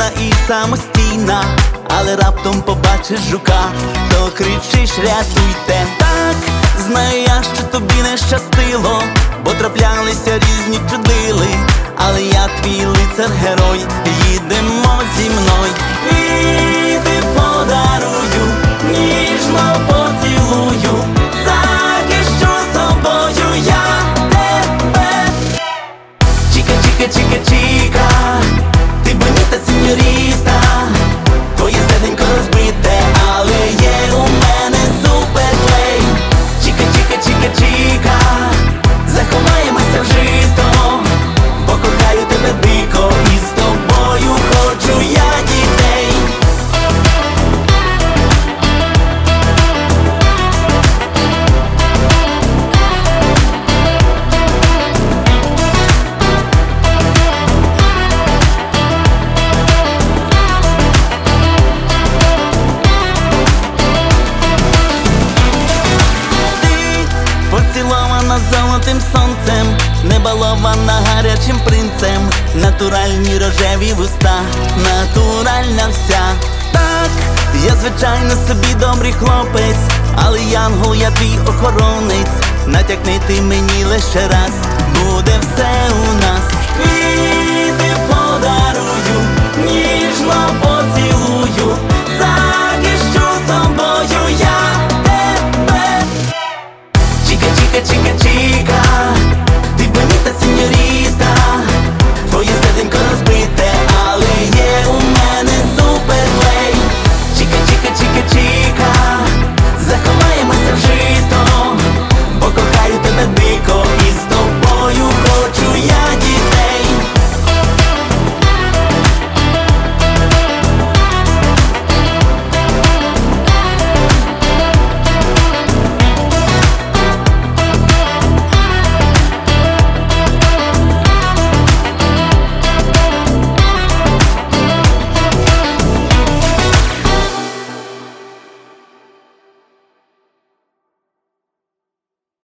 сильна і самостійна, але раптом побачиш жука, то кричиш: рятуйте. Так, знаю я, що тобі не щастило, бо траплялися різні чудили, але я твій лицар-герой, їдемо зі мною. Квіти подарую, ніжно поцілую, захищу собою я тебе. Чіка, чіка, чіка, чіка, ти боніта, сеньоріта, твоє серденько розбите, але є у мене суперклей. Чіка, чіка, чіка, чіка, заховаємося в жито, бо кохаю тебе дико, і з тобою хочу я дітей. Поцілована золотим сонцем, не балована гарячим принцем, натуральні рожеві вуста, натуральна вся. Так, я звичайно собі добрий хлопець, але янгол, я твій охоронець. Натякни ти мені лише раз, буде все у нас. Квіти подарую, ніжно